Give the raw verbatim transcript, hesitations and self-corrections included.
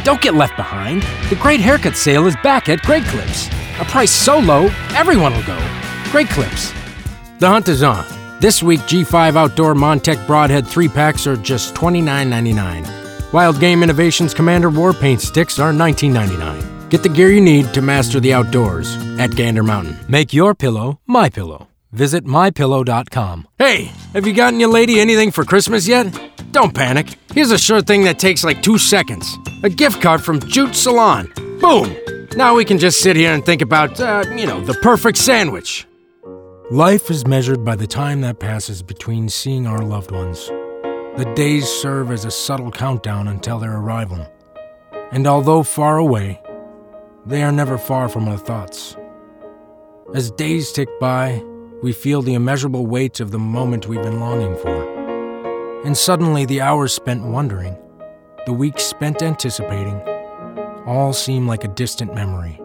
Don't get left behind. The Great Haircut Sale is back at Great Clips. A price so low, everyone will go. Great Clips. The hunt is on. This week, G five Outdoor Montec Broadhead three packs are just twenty-nine ninety-nine. Wild Game Innovations Commander War Paint Sticks are nineteen ninety-nine. Get the gear you need to master the outdoors at Gander Mountain. Make your pillow my pillow. Visit my pillow dot com. Hey, have you gotten your lady anything for Christmas yet? Don't panic. Here's a sure thing that takes like two seconds. A gift card from Jute Salon. Boom! Now we can just sit here and think about, uh, you know, the perfect sandwich. Life is measured by the time that passes between seeing our loved ones. The days serve as a subtle countdown until their arrival. And although far away, they are never far from our thoughts. As days tick by, we feel the immeasurable weight of the moment we've been longing for. And suddenly the hours spent wondering, the weeks spent anticipating, all seem like a distant memory.